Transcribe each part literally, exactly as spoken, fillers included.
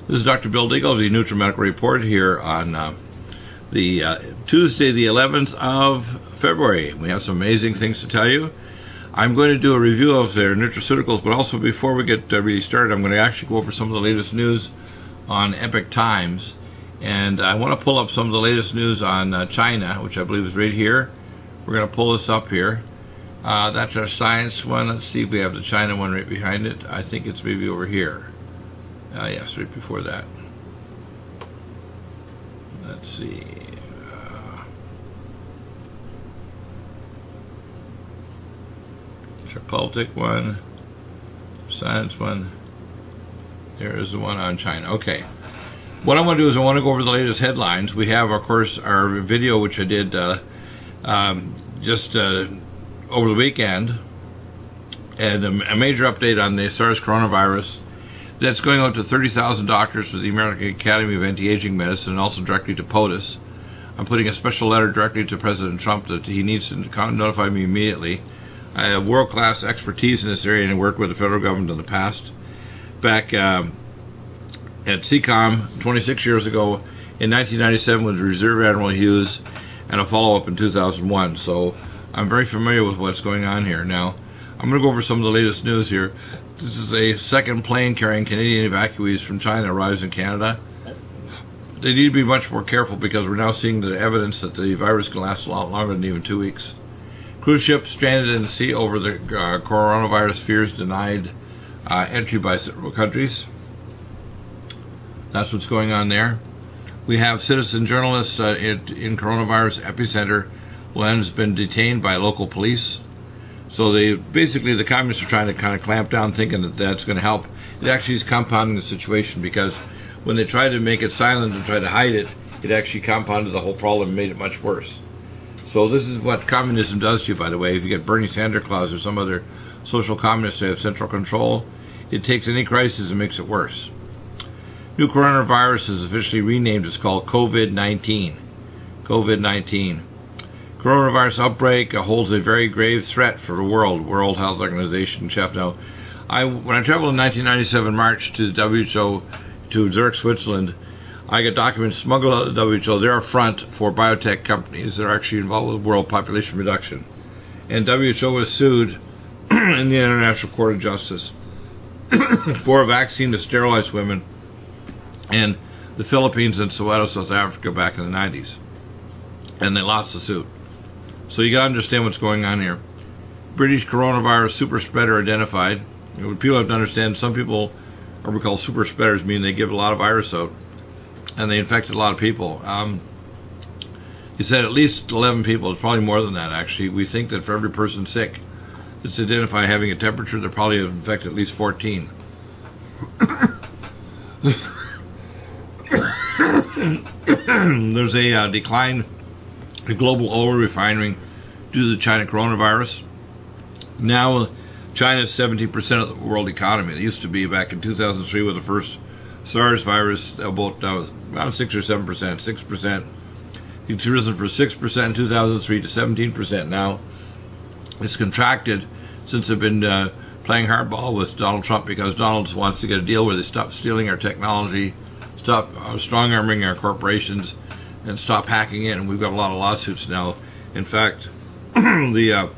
This is Doctor Bill Deagle of the NutriMedical Report here on uh, the uh, Tuesday, the eleventh of February. We have some amazing things to tell you. I'm going to do a review of their nutraceuticals, but also before we get uh, really started, I'm going to actually go over some of the latest news on Epoch Times. And I want to pull up some of the latest news on uh, China, which I believe is right here. We're going to pull this up here. Uh, that's our science one. Let's see if we have the China one right behind it. I think it's maybe over here. Uh, yes, right before that. Let's see. Uh, there's our politic one, science one. There is the one on China. Okay. What I want to do is I want to go over the latest headlines. We have, of course, our video, which I did uh, um, just uh, over the weekend, and a, a major update on the SARS coronavirus. That's going out to thirty thousand doctors for the American Academy of Anti-Aging Medicine and also directly to POTUS. I'm putting a special letter directly to President Trump that he needs to notify me immediately. I have world-class expertise in this area and worked with the federal government in the past. Back um, at C COM twenty-six years ago in nineteen ninety-seven with Reserve Admiral Hughes and a follow-up in two thousand one. So I'm very familiar with what's going on here. Now, I'm going to go over some of the latest news here. This is a second plane carrying Canadian evacuees from China arrives in Canada. They need to be much more careful because we're now seeing the evidence that the virus can last a lot longer than even two weeks. Cruise ship stranded in the sea over the uh, coronavirus fears denied uh, entry by several countries. That's what's going on there. We have citizen journalists uh, in, in coronavirus epicenter who has been detained by local police. So they basically the communists are trying to kind of clamp down, thinking that that's going to help. It actually is compounding the situation because when they tried to make it silent and try to hide it, it actually compounded the whole problem and made it much worse. So this is what communism does to you, by the way. If you get Bernie Sanders Claus or some other social communists that have central control, it takes any crisis and makes it worse. New coronavirus is officially renamed. It's called COVID nineteen. COVID nineteen. Coronavirus outbreak holds a very grave threat for the world, World Health Organization chef. Now, I, when I traveled in nineteen ninety-seven March to the W H O, to Zurich, Switzerland, I got documents smuggled out of the W H O. They're a front for biotech companies that are actually involved with world population reduction. And W H O was sued in the International Court of Justice for a vaccine to sterilize women in the Philippines and Soweto, South Africa back in the nineties. And they lost the suit. So you got to understand what's going on here. British coronavirus super spreader identified. You know, people have to understand some people are what we call super spreaders, meaning they give a lot of virus out and they infected a lot of people. Um, he said at least eleven people. It's probably more than that, actually. We think that for every person sick that's identified having a temperature, they probably have infected at least fourteen. There's a uh, decline in global oil refining due to the China coronavirus. Now, China is seventeen percent of the world economy. It used to be back in two thousand three with the first SARS virus, about uh, around six or seven percent, six percent. It's risen from six percent in two thousand three to seventeen percent now. It's contracted since they've been uh, playing hardball with Donald Trump because Donald wants to get a deal where they stop stealing our technology, stop uh, strong-arming our corporations, and stop hacking in. And we've got a lot of lawsuits now. In fact, the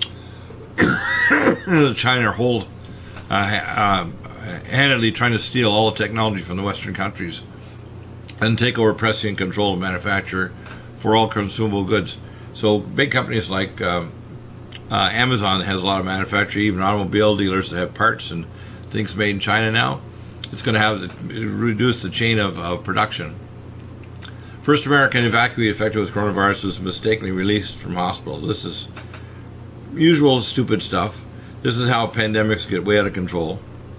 uh, China hold uh, uh, handedly trying to steal all the technology from the Western countries and take over prescient control of manufacture for all consumable goods. So big companies like um, uh, Amazon has a lot of manufacturing, even automobile dealers that have parts and things made in China now. It's going to have the, reduce the chain of, of production. First American evacuee affected with coronavirus was mistakenly released from hospital. This is usual stupid stuff. This is how pandemics get way out of control.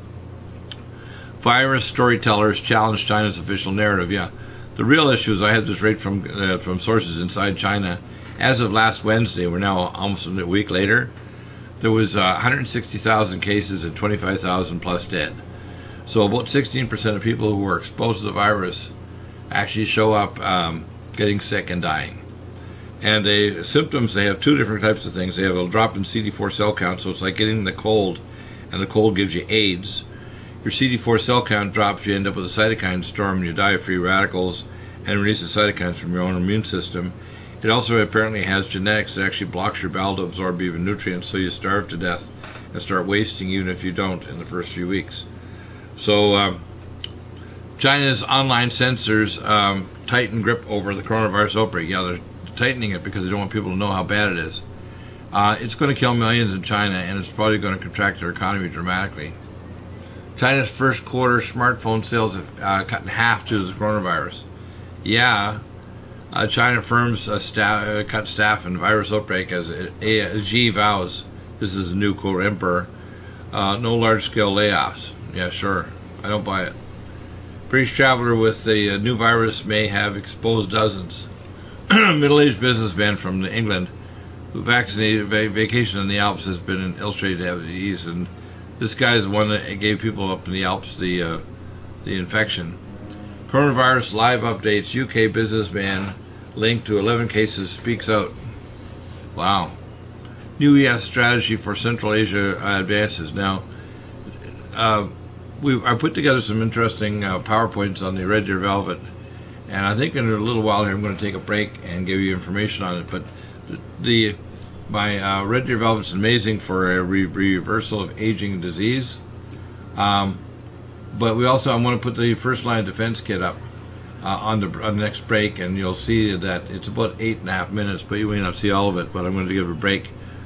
Virus storytellers challenge China's official narrative. Yeah, the real issue is I had this rate from uh, from sources inside China. As of last Wednesday, we're now almost a week later, there was uh, one hundred sixty thousand cases and twenty-five thousand plus dead. So about sixteen percent of people who were exposed to the virus actually show up um, getting sick and dying. And the symptoms, they have two different types of things. They have a drop in C D four cell count, so it's like getting the cold, and the cold gives you AIDS. your C D four cell count drops, you end up with a cytokine storm, and you die of free radicals and release the cytokines from your own immune system. It also apparently has genetics that actually blocks your bowel to absorb even nutrients, so you starve to death and start wasting even if you don't in the first few weeks. So um, China's online censors um, tighten grip over the coronavirus outbreak. Yeah, they're tightening it because they don't want people to know how bad it is. Uh, it's going to kill millions in China, and it's probably going to contract their economy dramatically. China's first quarter smartphone sales have uh, cut in half due to the coronavirus. Yeah, uh, China firms uh, staff, uh, cut staff in virus outbreak as uh, Xi vows. This is the new quote emperor. Uh, no large-scale layoffs. Yeah, sure. I don't buy it. British traveler with the uh, new virus may have exposed dozens. Middle-aged businessman from England who vaccinated va- vacation in the Alps has been illustrated to have disease, and this guy is the one that gave people up in the Alps the uh, the infection. Coronavirus live updates. U K businessman linked to eleven cases speaks out. Wow. New U S strategy for Central Asia uh, advances. Now, uh, we I put together some interesting uh, PowerPoints on the Red Deer Velvet, and I think in a little while here I'm going to take a break and give you information on it. But the, the my uh, Red Deer Velvet's amazing for a re- reversal of aging disease. Um, but we also I want to put the first line of defense kit up uh, on the on the next break, and you'll see that it's about eight and a half minutes, but you may not see all of it. But I'm going to give a break.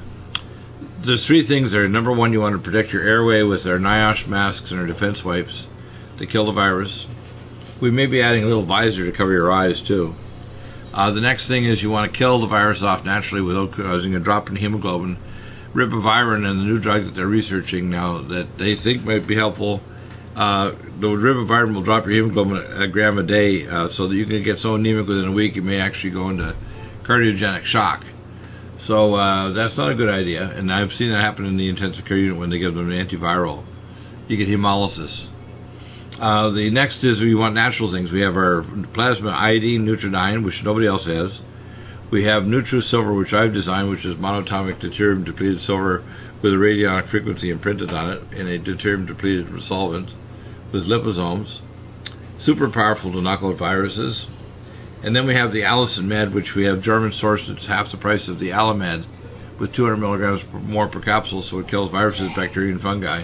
There's three things there. Number one, you want to protect your airway with our NIOSH masks and our defense wipes to kill the virus. We may be adding a little visor to cover your eyes, too. Uh, the next thing is you want to kill the virus off naturally without causing a drop in hemoglobin. Ribavirin and the new drug that they're researching now that they think might be helpful. Uh, the ribavirin will drop your hemoglobin a, a gram a day uh, so that you can get so anemic within a week you may actually go into cardiogenic shock. So uh, that's not a good idea, and I've seen it happen in the intensive care unit when they give them an antiviral. You get hemolysis. Uh, the next is we want natural things. We have our plasma iodine, Nutridyne, which nobody else has. We have NutriSilver, which I've designed, which is monatomic deuterium depleted silver with a radionic frequency imprinted on it in a deuterium depleted solvent with liposomes. Super powerful to knock out viruses. And then we have the Allicin Med, which we have German sourced. It's half the price of the Alamed with two hundred milligrams more per capsule, so it kills viruses, bacteria, and fungi.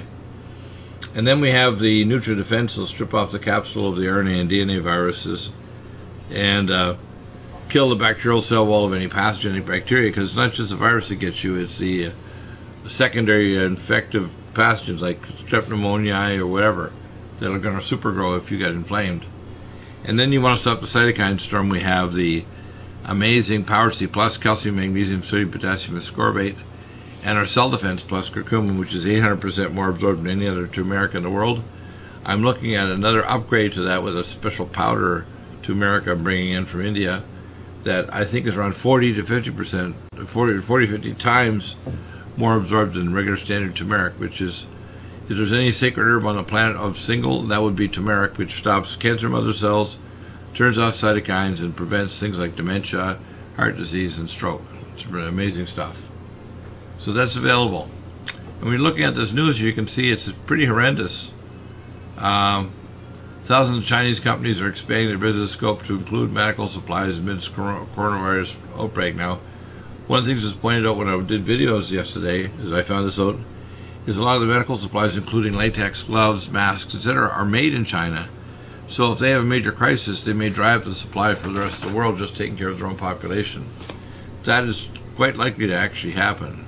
And then we have the NutriDefense. It'll strip off the capsule of the R N A and D N A viruses and uh, kill the bacterial cell wall of any pathogenic bacteria, because it's not just the virus that gets you, it's the uh, secondary infective pathogens like strep pneumoniae or whatever that are going to supergrow if you get inflamed. And then you want to stop the cytokine storm. We have the amazing Power C Plus, calcium, magnesium, sodium, potassium ascorbate, and our Cell Defense Plus curcumin, which is eight hundred percent more absorbed than any other turmeric in the world. I'm looking at another upgrade to that with a special powder turmeric I'm bringing in from India that I think is around forty to fifty percent, forty to forty, fifty times more absorbed than regular standard turmeric, which is, if there's any sacred herb on the planet of single, that would be turmeric, which stops cancer mother cells, turns off cytokines, and prevents things like dementia, heart disease, and stroke. It's amazing stuff. So that's available. And when you're looking at this news, you can see it's pretty horrendous. Um, thousands of Chinese companies are expanding their business scope to include medical supplies amidst coronavirus outbreak. Now, one of the things that's pointed out when I did videos yesterday, as I found this out, is a lot of the medical supplies, including latex gloves, masks, et cetera, are made in China. So if they have a major crisis, they may dry up the supply for the rest of the world, just taking care of their own population. That is quite likely to actually happen.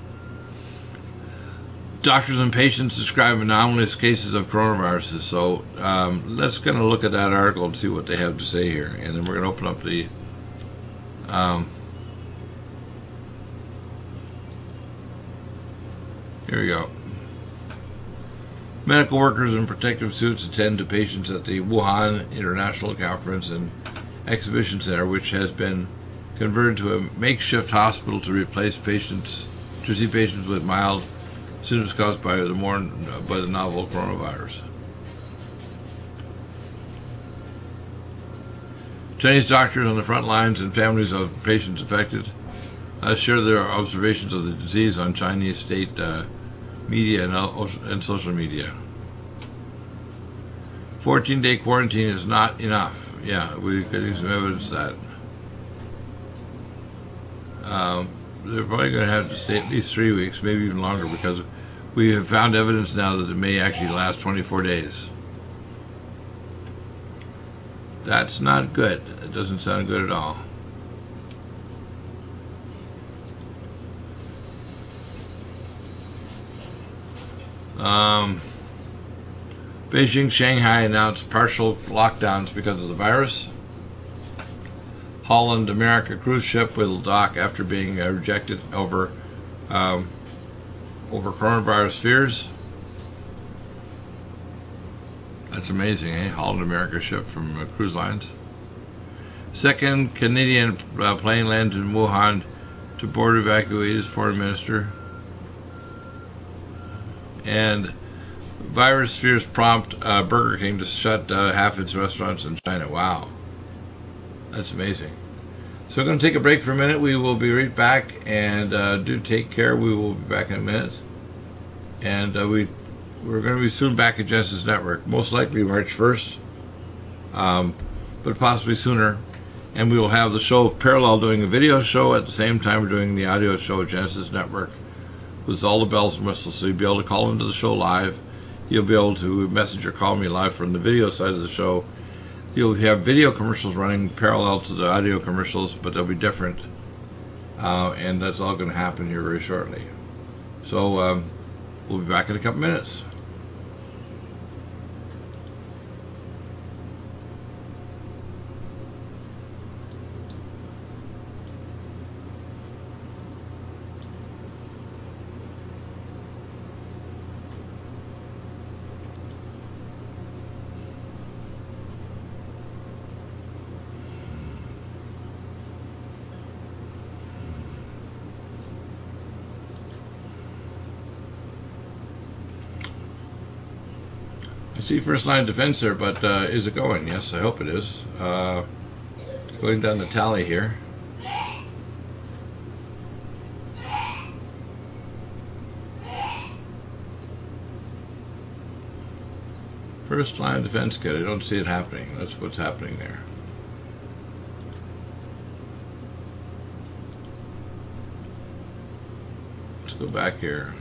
Doctors and patients describe anomalous cases of coronaviruses. So um, let's kind of look at that article and see what they have to say here. And then we're going to open up the... Um, here we go. Medical workers in protective suits attend to patients at the Wuhan International Conference and Exhibition Center, which has been converted to a makeshift hospital to replace patients, to see patients with mild symptoms caused by the more by the novel coronavirus. Chinese doctors on the front lines and families of patients affected uh, share their observations of the disease on Chinese state uh, media and, uh, and social media. fourteen-day quarantine is not enough. Yeah, we're getting some evidence of that. Um, they're probably going to have to stay at least three weeks, maybe even longer, because we have found evidence now that it may actually last twenty-four days. That's not good. It doesn't sound good at all. Um, Beijing, Shanghai announced partial lockdowns because of the virus. Holland America cruise ship will dock after being uh, rejected over um, over coronavirus fears. That's amazing, eh? Holland America ship from uh, cruise lines. Second Canadian uh, plane lands in Wuhan to board evacuees, foreign minister. And virus fears prompt uh, Burger King to shut uh, half its restaurants in China. Wow. That's amazing. So we're going to take a break for a minute. We will be right back, and uh, do take care. We will be back in a minute. And uh, we, we're going to be soon back at Genesis Network, most likely March first, um, but possibly sooner. And we will have the show parallel doing a video show at the same time we're doing the audio show at Genesis Network with all the bells and whistles. So you'll be able to call into the show live. You'll be able to message or call me live from the video side of the show. You'll have video commercials running parallel to the audio commercials, but they'll be different. Uh, and that's all going to happen here very shortly. So um, we'll be back in a couple minutes. I see first line defense there, but uh, is it going? Yes, I hope it is. Uh, going down the tally here. First line defense good. I don't see it happening. That's what's happening there. Let's go back here.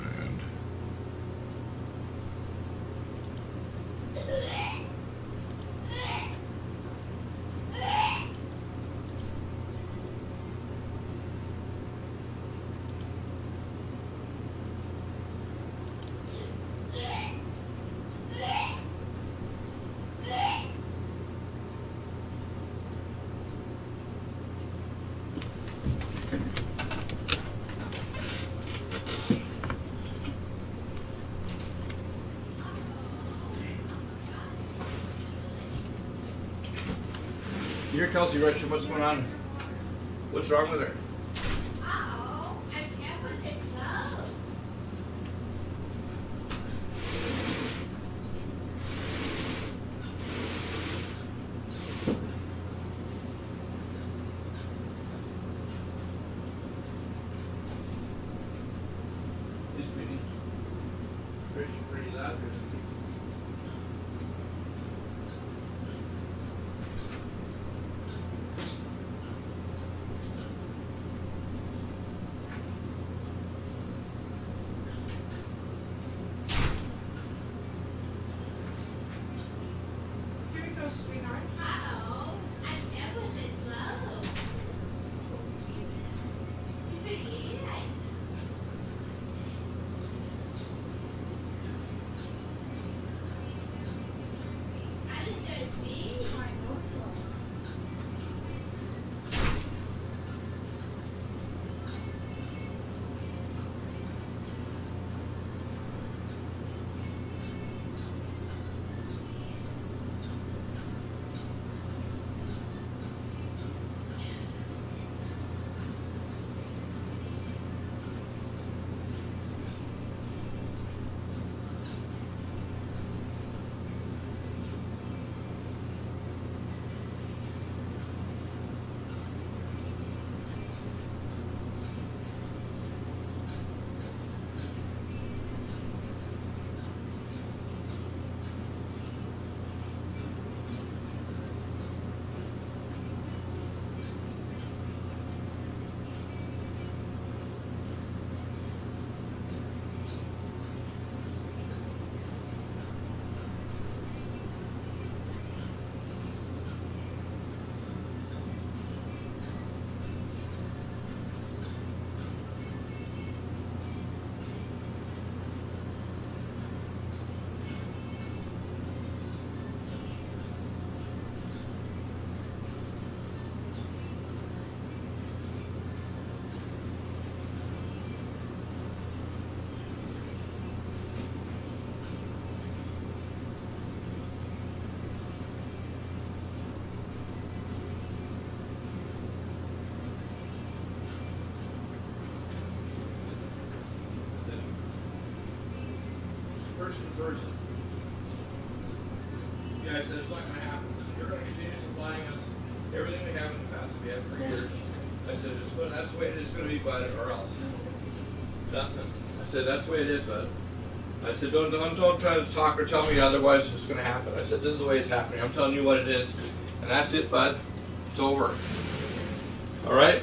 Here, Kelsey Russian, what's going on? What's wrong with her? Uh-oh, I can't put it close. This meeting. Pretty, pretty loud. Sweetheart. Uh-oh, I can't put it close. Yeah. I just got to see. person to person. Yeah, I said it's not going to happen. I said, you're going to continue supplying us everything we have in the past. We have for years. I said, it's, that's the way it is going to be, bud, or else. Nothing. I said, that's the way it is, bud. I said, don't, don't, don't try to talk or tell me otherwise it's going to happen. I said, this is the way it's happening. I'm telling you what it is. And that's it, bud. It's over. All right?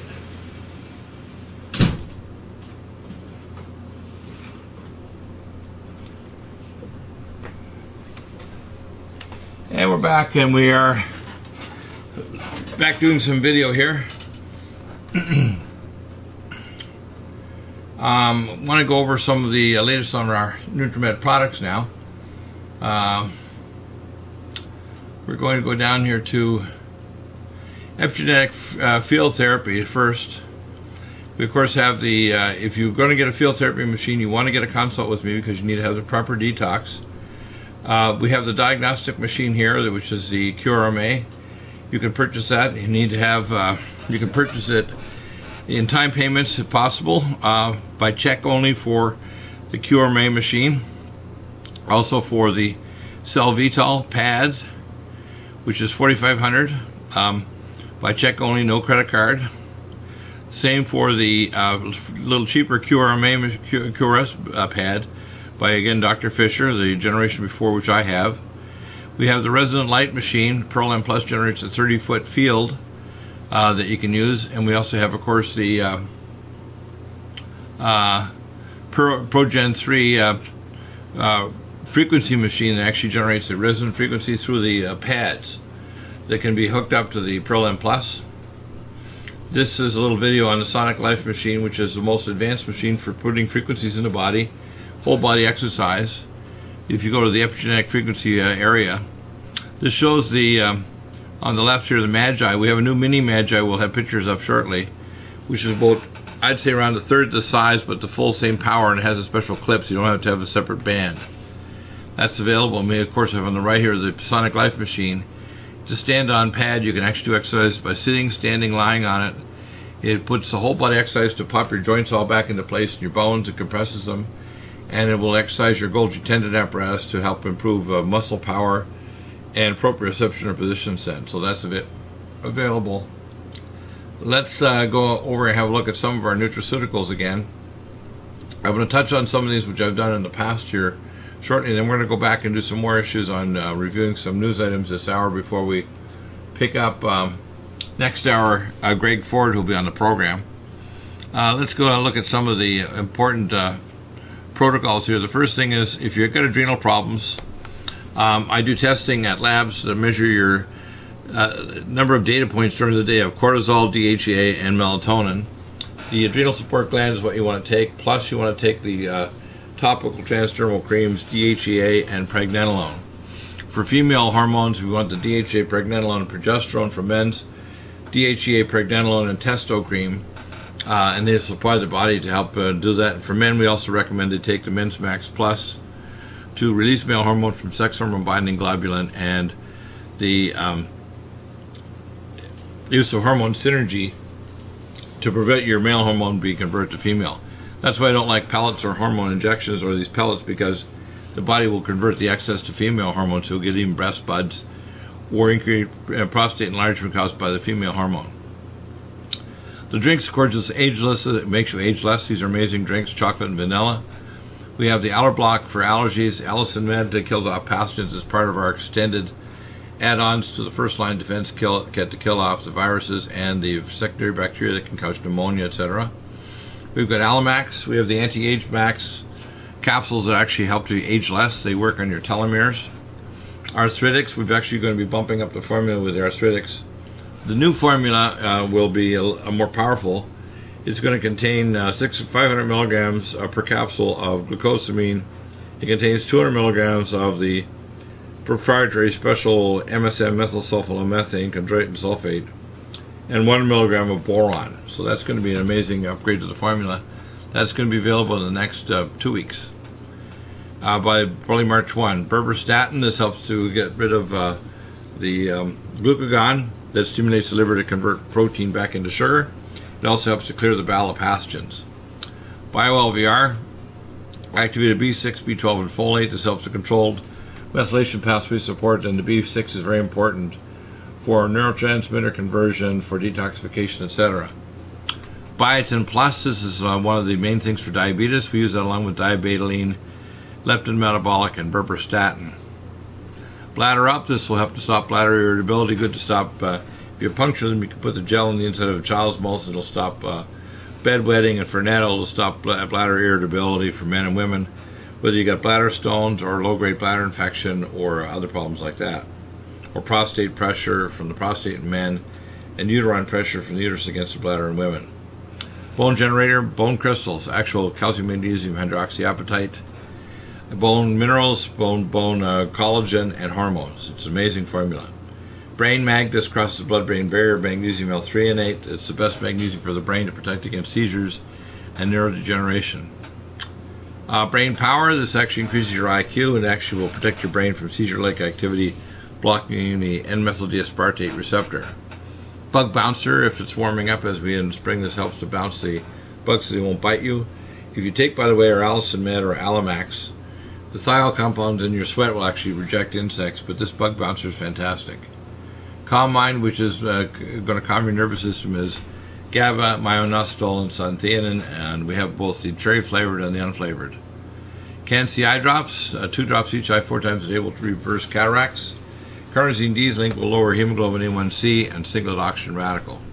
And we're back, and we are back doing some video here. um, want to go over some of the uh, latest on our NutriMed products now. Um, we're going to go down here to epigenetic uh, field therapy first. We of course have the, uh, if you're going to get a field therapy machine, you want to get a consult with me because you need to have the proper detox. Uh, we have the diagnostic machine here, which is the Q R M A. You can purchase that. You need to have, uh, you can purchase it in time payments if possible, uh, by check only for the Q R M A machine. Also for the Cell Vital pads, which is forty-five hundred dollars, um, by check only, no credit card. Same for the uh, little cheaper Q R M A Q R S uh, pad by, again, Doctor Fisher, the generation before which I have. We have the Resident Light machine. Pearl M Plus generates a thirty foot field uh, that you can use. And we also have, of course, the uh, uh, Pro, ProGen three uh, uh, frequency machine that actually generates the resonant frequency through the uh, pads that can be hooked up to the Pearl M Plus. This is a little video on the Sonic Life machine, which is the most advanced machine for putting frequencies in the body. Whole body exercise. If you go to the epigenetic frequency uh, area, this shows the um, on the left here the Magi. We have a new mini Magi. We'll have pictures up shortly, which is about, I'd say, around a third the size, but the full same power, and it has a special clip, so you don't have to have a separate band. That's available. And we of course have on the right here the Sonic Life machine. It's a stand-on pad. You can actually do exercise by sitting, standing, lying on it. It puts the whole body exercise to pop your joints all back into place in your bones. It compresses them. And it will exercise your Golgi tendon apparatus to help improve uh, muscle power and proprioception or position sense. So that's a bit available. Let's uh, go over and have a look at some of our nutraceuticals again. I'm going to touch on some of these which I've done in the past here shortly, and then we're going to go back and do some more issues on uh, reviewing some news items this hour before we pick up um, next hour uh, Greg Ford, who'll be on the program. Uh, let's go and look at some of the important uh, protocols here. The first thing is, if you've got adrenal problems, um, I do testing at labs to measure your uh, number of data points during the day of cortisol, D H E A, and melatonin. The adrenal support gland is what you want to take, plus you want to take the uh, topical transdermal creams, D H E A, and pregnenolone. For female hormones, we want the D H E A, pregnenolone, and progesterone. For men's, D H E A, pregnenolone, and testo cream. Uh, and they supply the body to help uh, do that. And for men, we also recommend to take the Men's Max Plus to release male hormone from sex hormone binding globulin, and the um, use of hormone synergy to prevent your male hormone being converted to female. That's why I don't like pellets or hormone injections or these pellets, because the body will convert the excess to female hormone, so you'll get even breast buds or increased uh, prostate enlargement caused by the female hormone. The drinks, of course, is ageless. It makes you age less. These are amazing drinks, chocolate and vanilla. We have the Allerblock for allergies. Allison Med that kills off pathogens as part of our extended add-ons to the first-line defense kill, kit to kill off the viruses and the secondary bacteria that can cause pneumonia, et cetera. We've got Alamax. We have the Anti-Age Max capsules that actually help you age less. They work on your telomeres. Arthritics, we've actually going to be bumping up the formula with the arthritics. The new formula uh, will be a, a more powerful. It's going to contain uh, six, five hundred milligrams uh, per capsule of glucosamine. It contains two hundred milligrams of the proprietary special M S M methylsulfonylmethane chondroitin sulfate, and one milligram of boron. So that's going to be an amazing upgrade to the formula. That's going to be available in the next uh, two weeks. Uh, by probably March first. Berberstatin, this helps to get rid of uh, the um, glucagon that stimulates the liver to convert protein back into sugar. It also helps to clear the bowel of pathogens. BioLVR, Activated B six, B twelve, and folate. This helps to control methylation pathway support, and the B six is very important for neurotransmitter conversion, for detoxification, et cetera. Biotin Plus, this is uh, one of the main things for diabetes. We use that along with diabetoline, leptin metabolic, and berberstatin. Bladder Up, this will help to stop bladder irritability. Good to stop, uh, if you puncture them, you can put the gel in the inside of a child's mouth. It'll stop uh, bedwetting, and for Nana, it'll stop bladder irritability for men and women, whether you got bladder stones or low-grade bladder infection or other problems like that, or prostate pressure from the prostate in men, and uterine pressure from the uterus against the bladder in women. Bone Generator, bone crystals, actual calcium, magnesium, hydroxyapatite, bone minerals, bone bone uh, collagen, and hormones. It's an amazing formula. Brain Mag, this crosses the blood-brain barrier, magnesium L threonate. It's the best magnesium for the brain to protect against seizures and neurodegeneration. Uh, brain Power, this actually increases your I Q and actually will protect your brain from seizure-like activity, blocking the N-methyl-D-aspartate receptor. Bug Bouncer, if it's warming up as we in spring, this helps to bounce the bugs so they won't bite you. If you take, by the way, our Allison Med or Alamax, the thiol compounds in your sweat will actually reject insects, but this Bug Bouncer is fantastic. Calm Mind, which is uh, going to calm your nervous system, is GABA, myoinositol, and xanthine, and we have both the cherry-flavored and the unflavored. Can-C Eye Drops, uh, two drops each eye four times a day will reverse cataracts. Carnosine D-Link will lower hemoglobin A one C and singlet oxygen radical.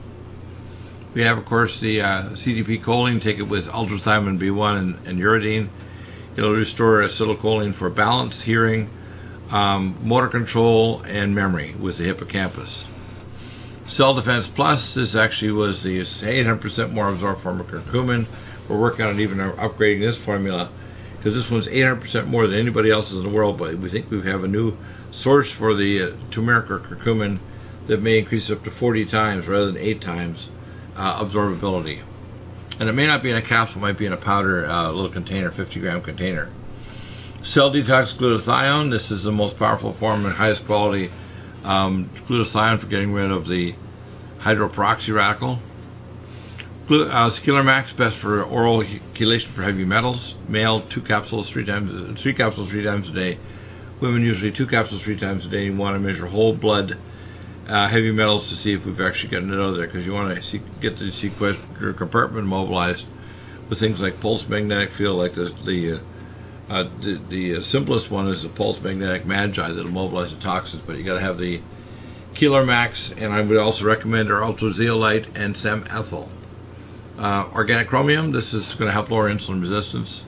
We have, of course, the uh, C D P choline. Take it with ultrathymine B one and, and uridine. It'll restore acetylcholine for balance, hearing, um, motor control, and memory with the hippocampus. Cell Defense Plus, this actually was the eight hundred percent more absorbed form of curcumin. We're working on even upgrading this formula because this one's eight hundred percent more than anybody else's in the world, but we think we have a new source for the uh, turmeric or curcumin that may increase up to forty times rather than eight times uh, absorbability. And it may not be in a capsule, it might be in a powder, uh, little container, fifty gram container. Cell Detox Glutathione, this is the most powerful form and highest quality um, glutathione for getting rid of the hydroperoxy radical. Glu- uh, Scalar Max, best for oral chelation for heavy metals. Male, two capsules three times, three capsules three times a day. Women usually two capsules three times a day. You want to measure whole blood uh, heavy metals to see if we've actually gotten it out of there, because you want to see, get the sequester compartment mobilized with things like pulse magnetic field, like the the, uh, uh, the, the simplest one is the pulse magnetic magi that'll mobilize the toxins, but you got to have the Keeler Max, and I would also recommend our Ultrazeolite and Sem Ethyl. Uh, organic chromium, this is going to help lower insulin resistance.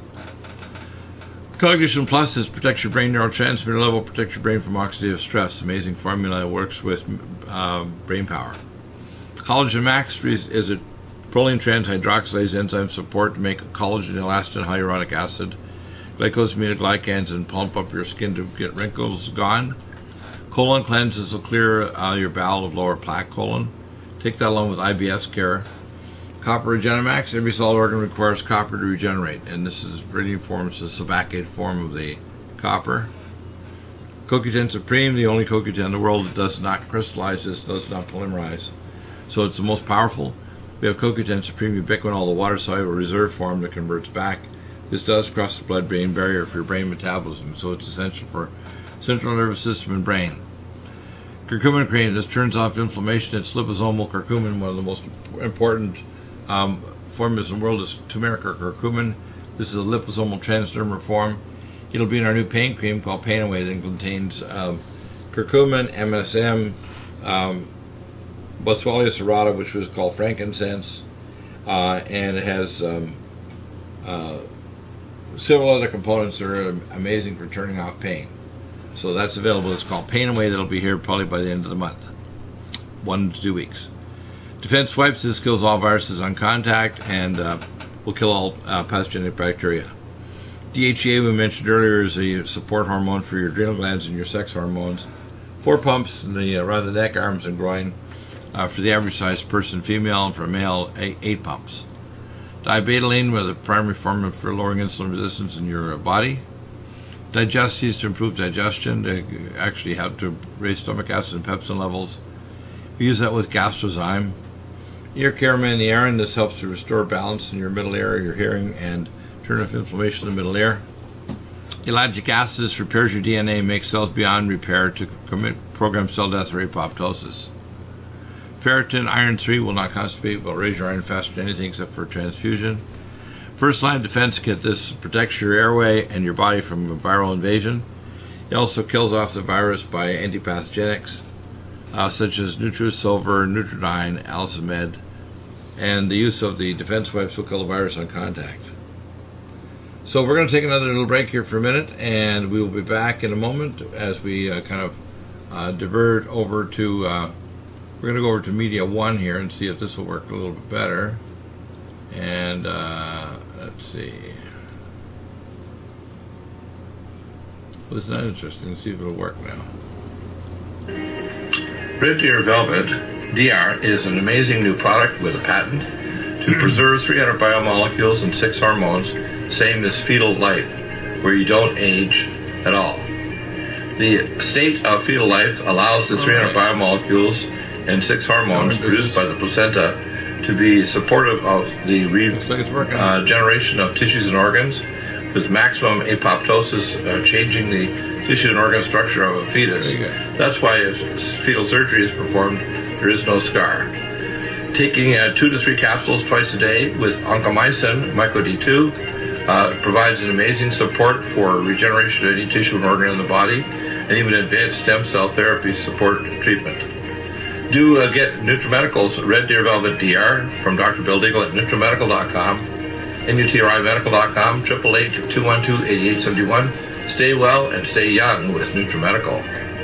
Cognition Plus is protects your brain neurotransmitter level, protects your brain from oxidative stress. Amazing formula. It works with uh, brain power. Collagen Max is a proline transhydroxylase enzyme support to make collagen, elastin, hyaluronic acid, glycosaminoglycans, and plump up your skin to get wrinkles gone. Colon Cleanses will clear uh, your bowel of lower plaque colon. Take that along with I B S care. Copper Regenemax, every solid organ requires copper to regenerate, and this is really forms the subacate form of the copper. C O Q ten Supreme, the only C O Q ten in the world that does not crystallize, this does not polymerize. So it's the most powerful. We have C O Q ten Supreme ubiquinol, the water-soluble reserve form that converts back. This does cross the blood-brain barrier for your brain metabolism, so it's essential for central nervous system and brain. Curcumin cream, this turns off inflammation. It's liposomal curcumin, one of the most important Um, formulas in the world is turmeric or curcumin. This is a liposomal transdermal form. It'll be in our new pain cream called Pain Away that contains um, curcumin, M S M, um, Boswellia serrata, which was called frankincense, uh, and it has um, uh, several other components that are amazing for turning off pain. So that's available. It's called Pain Away. That'll be here probably by the end of the month, one to two weeks. Defense Wipes, this kills all viruses on contact and uh, will kill all uh, pathogenic bacteria. D H E A, we mentioned earlier, is a support hormone for your adrenal glands and your sex hormones. Four pumps in the, uh, around the neck, arms, and groin uh, for the average sized person, female, and for a male, eight, eight pumps. Dibetaline, with a primary form for lowering insulin resistance in your uh, body. Digestes to improve digestion, to actually help to raise stomach acid and pepsin levels. We use that with Gastrozyme. Ear Care Manniarin, this helps to restore balance in your middle ear, your hearing, and to turn off inflammation in the middle ear. Ellagic acid repairs your D N A, makes cells beyond repair to commit programmed cell death or apoptosis. Ferritin, iron three will not constipate, will raise your iron faster than anything except for transfusion. First line defense kit. This protects your airway and your body from viral invasion. It also kills off the virus by antipathogenics, uh, such as Nutrisilver, Nutridyne, Alcimed, and the use of the defense wipes will kill the virus on contact. So we're going to take another little break here for a minute, and we will be back in a moment as we uh, kind of uh, divert over to, uh, we're going to go over to Media One here and see if this will work a little bit better. And uh, let's see. Well, this is not interesting. Let's see if it'll work now. Red Deer Velvet D R is an amazing new product with a patent to preserve three hundred biomolecules and six hormones, same as fetal life, where you don't age at all. The state of fetal life allows the three hundred right. biomolecules and six hormones produced by the placenta to be supportive of the regeneration uh, of tissues and organs, with maximum apoptosis uh, changing the tissue and organ structure of a fetus. That's why if fetal surgery is performed, there is no scar. Taking uh, two to three capsules twice a day with oncomycin, myco D two, uh, provides an amazing support for regeneration of any tissue and organ in the body, and even advanced stem cell therapy support treatment. Do uh, get NutriMedical's Red Deer Velvet D R from Doctor Bill Deagle at NutriMedical dot com, N U T R I Medical dot com, eight eight eight, two one two, eight eight seven one. Stay well and stay young with NutriMedical.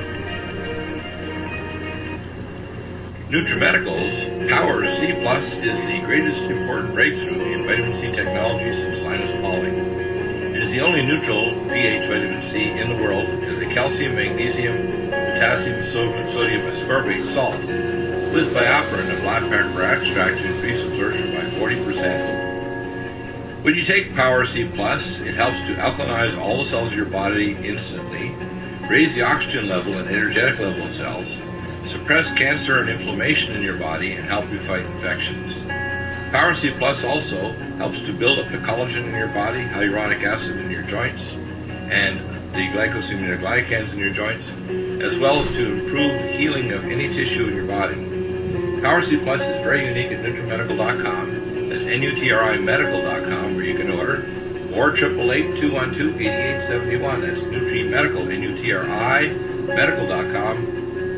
NutriMedical's Power C Plus is the greatest important breakthrough in vitamin C technology since Linus Pauling. It is the only neutral pH vitamin C in the world because the calcium, magnesium, potassium, sodium ascorbate salt with BioPerine and black pepper extract to increase absorption by forty percent. When you take Power C Plus, it helps to alkalinize all the cells of your body instantly, raise the oxygen level and energetic level of cells, suppress cancer and inflammation in your body, and help you fight infections. Power C Plus also helps to build up the collagen in your body, hyaluronic acid in your joints, and the glycosaminoglycans in your joints, as well as to improve healing of any tissue in your body. Power C Plus is very unique at NutriMedical dot com. That's N U T R I Medical dot com, where you can order, or eight eight eight, two one two, eight eight seven one. That's NutriMedical, N U T R I Medical dot com.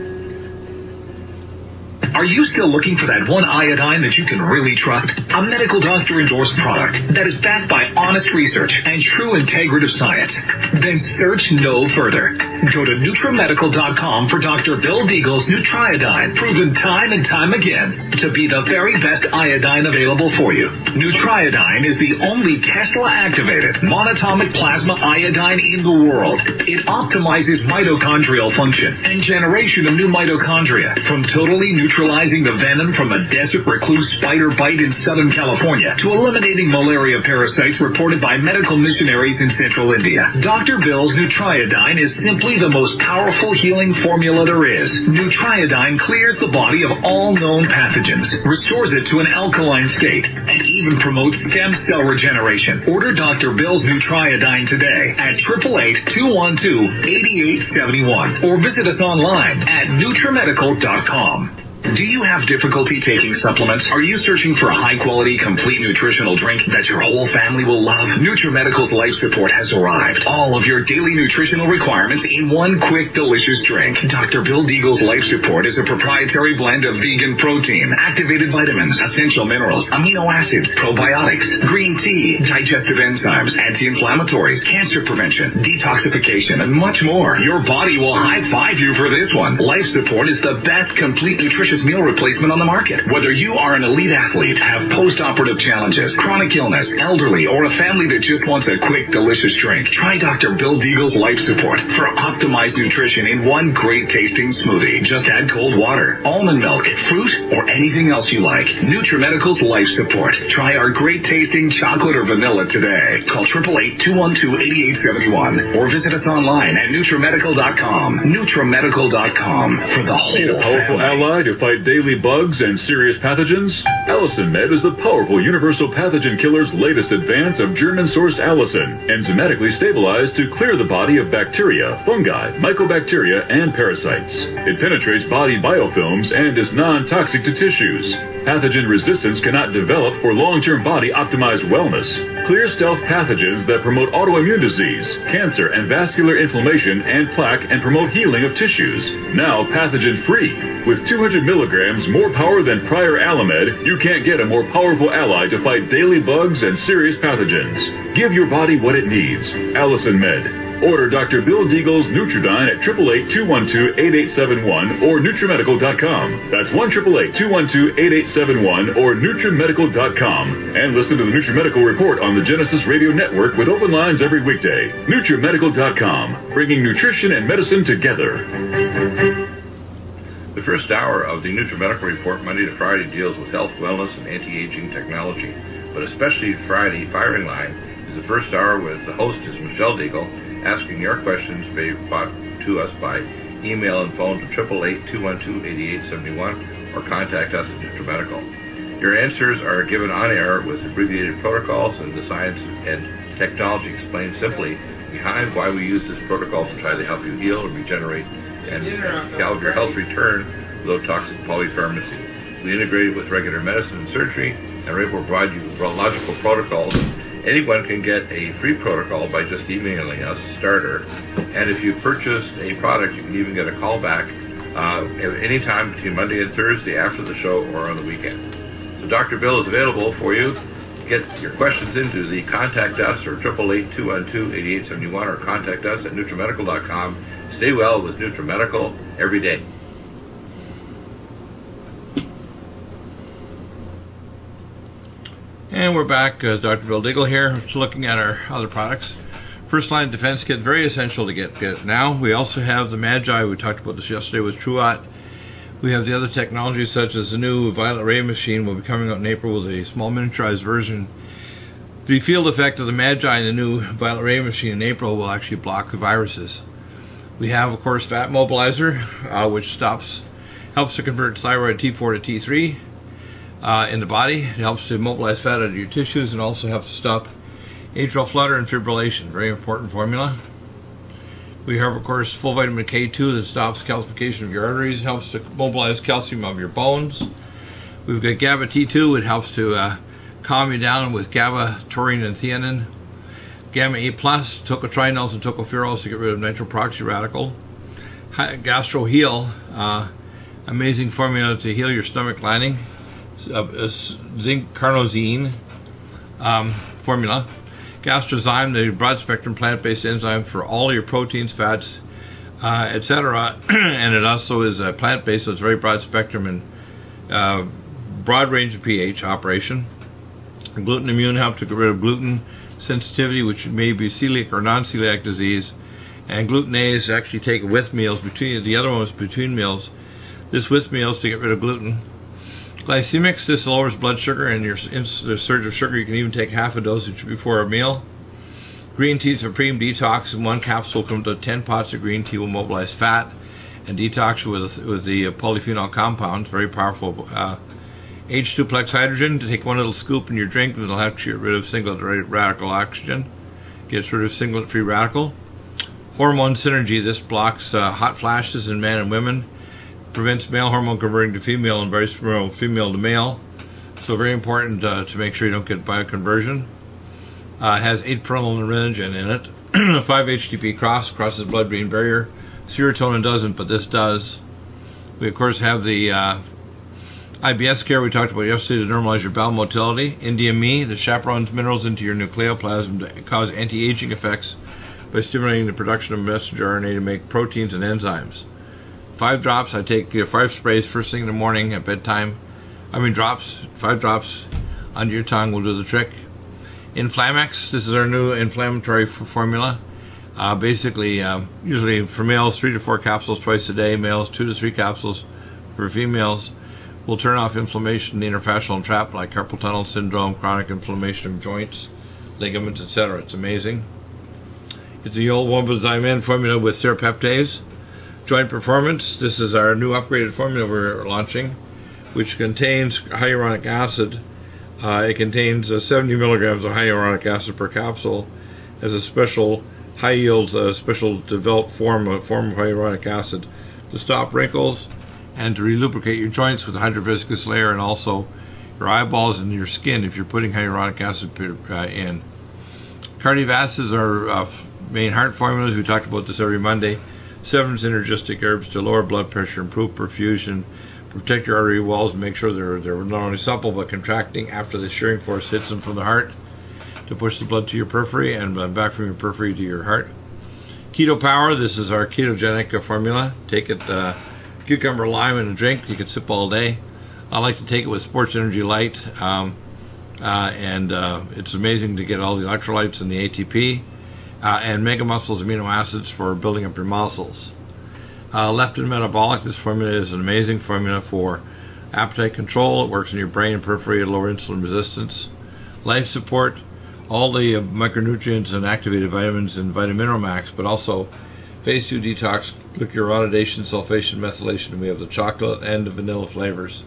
Are you still looking for that one iodine that you can really trust? A medical doctor endorsed product that is backed by honest research and true integrative science? Then search no further. Go to NutriMedical dot com for Doctor Bill Deagle's Nutriodine, proven time and time again to be the very best iodine available for you. Nutriodine is the only Tesla-activated monatomic plasma iodine in the world. It optimizes mitochondrial function and generation of new mitochondria, from totally neutralizing the venom from a desert recluse spider bite in Southern California to eliminating malaria parasites reported by medical missionaries in Central India. Doctor Bill's Nutriodine is simply the most powerful healing formula there is. Nutriodine clears the body of all known pathogens, restores it to an alkaline state, and even promotes stem cell regeneration. Order Doctor Bill's Nutriodine today at eight eight eight, two one two, eight eight seven one or visit us online at NutriMedical dot com. Do you have difficulty taking supplements? Are you searching for a high-quality, complete nutritional drink that your whole family will love? NutriMedical's Life Support has arrived. All of your daily nutritional requirements in one quick, delicious drink. Doctor Bill Deagle's Life Support is a proprietary blend of vegan protein, activated vitamins, essential minerals, amino acids, probiotics, green tea, digestive enzymes, anti-inflammatories, cancer prevention, detoxification, and much more. Your body will high-five you for this one. Life Support is the best complete nutrition meal replacement on the market. Whether you are an elite athlete, have post-operative challenges, chronic illness, elderly, or a family that just wants a quick, delicious drink, try Doctor Bill Deagle's Life Support for optimized nutrition in one great tasting smoothie. Just add cold water, almond milk, fruit, or anything else you like. NutriMedical's Life Support. Try our great tasting chocolate or vanilla today. Call eight eight eight, two one two, eight eight seven one or visit us online at NutriMedical dot com. NutriMedical dot com for the whole Need a powerful family. ally to fight fight daily bugs and serious pathogens? Allison Med is the powerful universal pathogen killer's latest advance of German-sourced allicin, enzymatically stabilized to clear the body of bacteria, fungi, mycobacteria, and parasites. It penetrates body biofilms and is non-toxic to tissues. Pathogen resistance cannot develop for long-term body-optimized wellness. Clear stealth pathogens that promote autoimmune disease, cancer, and vascular inflammation and plaque and promote healing of tissues. Now pathogen-free. With two hundred milligrams more power than prior Alamed, you can't get a more powerful ally to fight daily bugs and serious pathogens. Give your body what it needs. Allison Med. Order Doctor Bill Deagle's Nutridyne at eight eight eight, two one two, eight eight seven one or Nutrimedical dot com. That's one eight eight eight, two one two, eight eight seven one or Nutrimedical dot com. And listen to the Nutrimedical Report on the Genesis Radio Network with open lines every weekday. Nutrimedical dot com, bringing nutrition and medicine together. The first hour of the Nutrimedical Report, Monday to Friday, deals with health, wellness, and anti-aging technology. But especially Friday, Firing Line, is the first hour with the host is Michelle Deagle, asking your questions may be brought to us by email and phone to eight eight eight, two one two, eight eight seven one or contact us at Nutrimedical. Your answers are given on air with abbreviated protocols and the science and technology explained simply behind why we use this protocol to try to help you heal and regenerate and have your health return without toxic polypharmacy. We integrate it with regular medicine and surgery and are able to provide you with logical protocols. Anyone can get a free protocol by just emailing us, starter, and if you purchased a product, you can even get a call back uh, at any time between Monday and Thursday after the show or on the weekend. So Doctor Bill is available for you. Get your questions into the contact us or eight eight eight, two one two, eight eight seven one or contact us at Nutrimedical dot com. Stay well with Nutrimedical every day. And we're back. Uh, Doctor Bill Deagle here, just looking at our other products. First Line Defense Kit, very essential to get, get now. We also have the Magi. We talked about this yesterday with Truot. We have the other technologies such as the new Violet Ray machine will be coming out in April with a small miniaturized version. The field effect of the Magi and the new Violet Ray machine in April will actually block the viruses. We have, of course, Fat Mobilizer, uh, which stops, helps to convert thyroid T four to T three. Uh, in the body. It helps to mobilize fat out of your tissues and also helps to stop atrial flutter and fibrillation. Very important formula. We have, of course, full vitamin K two that stops calcification of your arteries, helps to mobilize calcium of your bones. We've got GABA T two. It helps to uh, calm you down with GABA, taurine, and theanine. Gamma A plus, tocotrienols and tocopherols to get rid of nitroproxy radical. Gastro Heal, uh, amazing formula to heal your stomach lining. Uh, zinc carnosine um, formula. Gastrozyme, the broad spectrum plant based enzyme for all your proteins, fats, uh, et cetera. And it also is uh, plant based, so it's very broad spectrum and uh, broad range of pH operation. Gluten Immune helps to get rid of gluten sensitivity, which may be celiac or non celiac disease. And Glutenase actually take with meals. Between the other one was between meals. This with meals to get rid of gluten. Glycemics, this lowers blood sugar and your surge of sugar. You can even take half a dosage before a meal. Green Tea Supreme Detox. In one capsule comes to ten pots of green tea will mobilize fat and detox with with the polyphenol compounds. Very powerful. Uh, H two plex hydrogen, to take one little scoop in your drink and it'll help you get rid of singlet radical oxygen. Gets rid of singlet free radical. Hormone Synergy. This blocks uh, hot flashes in men and women. Prevents male hormone converting to female and vice versa, female to male. So very important uh, to make sure you don't get bioconversion. Uh, has eight pyrrolinogen in it. five H T P cross, crosses blood-brain barrier. Serotonin doesn't, but this does. We, of course, have the uh, I B S care we talked about yesterday to normalize your bowel motility. Indium Me, the chaperones minerals into your nucleoplasm to cause anti-aging effects by stimulating the production of messenger R N A to make proteins and enzymes. Five drops, I take you know, five sprays first thing in the morning at bedtime. I mean drops, five drops under your tongue will do the trick. Inflamex, this is our new inflammatory f- formula. Uh, basically, uh, usually for males, three to four capsules twice a day. Males, two to three capsules. For females, will turn off inflammation in the interfascial trap like carpal tunnel syndrome, chronic inflammation of joints, ligaments, et cetera. It's amazing. It's the old Womanzyme formula with serapeptase. Joint Performance. This is our new upgraded formula we're launching, which contains hyaluronic acid. Uh, it contains uh, seventy milligrams of hyaluronic acid per capsule as a special high yield, uh, special developed form of, form of hyaluronic acid to stop wrinkles and to relubricate your joints with a hydroviscous layer, and also your eyeballs and your skin if you're putting hyaluronic acid uh, in. Cardiovasc is our uh, main heart formulas. We talked about this every Monday. Seven synergistic herbs to lower blood pressure, improve perfusion, protect your artery walls, and make sure they're, they're not only supple but contracting after the shearing force hits them from the heart to push the blood to your periphery and uh, back from your periphery to your heart. Keto Power, this is our ketogenic uh, formula. Take it, uh, cucumber, lime in a drink. You can sip all day. I like to take it with Sports Energy Light, um, uh, and uh, it's amazing to get all the electrolytes and the A T P, uh, and Mega Muscles amino acids for building up your muscles. Uh, Leptin Metabolic, this formula is an amazing formula for appetite control. It works in your brain and periphery to lower insulin resistance. Life Support, all the uh, micronutrients and activated vitamins in Vitamineral Max, but also Phase two Detox, glucuronidation, sulfation, methylation, and we have the chocolate and the vanilla flavors.